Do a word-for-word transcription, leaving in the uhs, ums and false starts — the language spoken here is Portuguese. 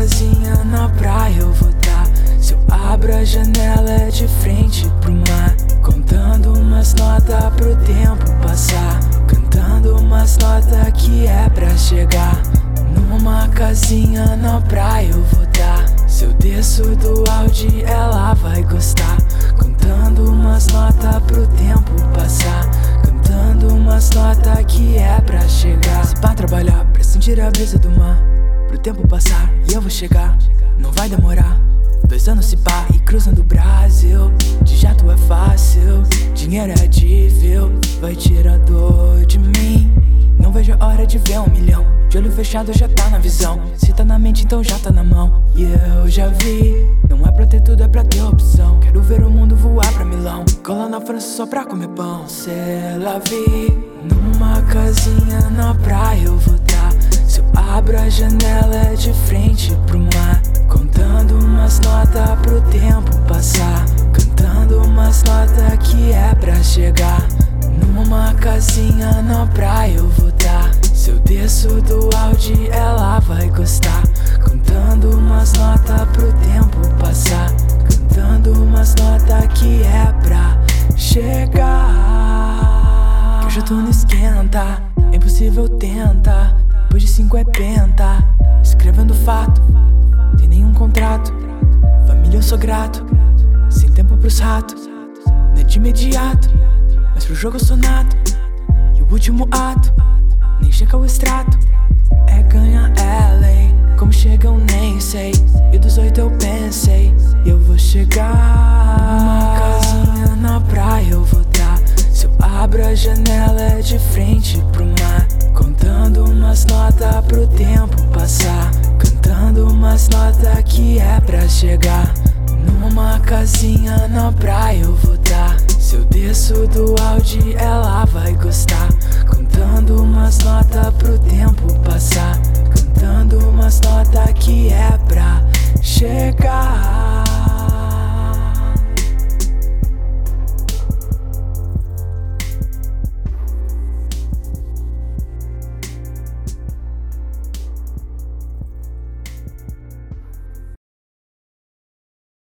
casinha na praia eu vou tá. Se eu abro a janela é de frente pro mar, contando umas notas pro tempo passar, cantando umas notas que é pra chegar. Numa casinha na praia eu vou tá. Se eu desço do Audi ela vai gostar, contando umas notas pro tempo passar, cantando umas notas que é pra chegar. Se pra trabalhar, pra sentir a brisa do mar, pro tempo passar e eu vou chegar, não vai demorar. Dois anos se pá e cruzando o Brasil, de jato é fácil, dinheiro é adível, vai tirar a dor de mim. Não vejo a hora de ver um milhão, de olho fechado já tá na visão. Se tá na mente então já tá na mão, e eu já vi. Não é pra ter tudo, é pra ter opção. Quero ver o mundo voar pra Milão, colar na França só pra comer pão. C'est la vie. Numa casinha na praia eu vou tá. Se eu abro a janela é de frente pro mar, contando umas notas pro tempo passar, cantando umas notas que é pra chegar. Numa casinha na praia eu vou tá. Se eu desço do Audi ela vai gostar, cantando umas notas pro tempo passar, cantando umas notas que é pra chegar. Que eu já tô no esquenta, é impossível tentar. Depois de cinco é penta, escrevendo fato, tem nenhum contrato. Família eu sou grato, sem tempo pros ratos, não é de imediato, mas pro jogo eu sou nato. E o último ato, nem chega o extrato, é ganhar L A. Como chega eu nem sei, e dos oito eu pensei, eu vou chegar. Numa casinha na praia eu vou tá. Se eu abro a janela é de frente pro mar, contando umas notas pro tempo passar, cantando umas notas que é pra chegar. Numa casinha na praia eu vou tá. Se eu desço do Audi ela vai gostar,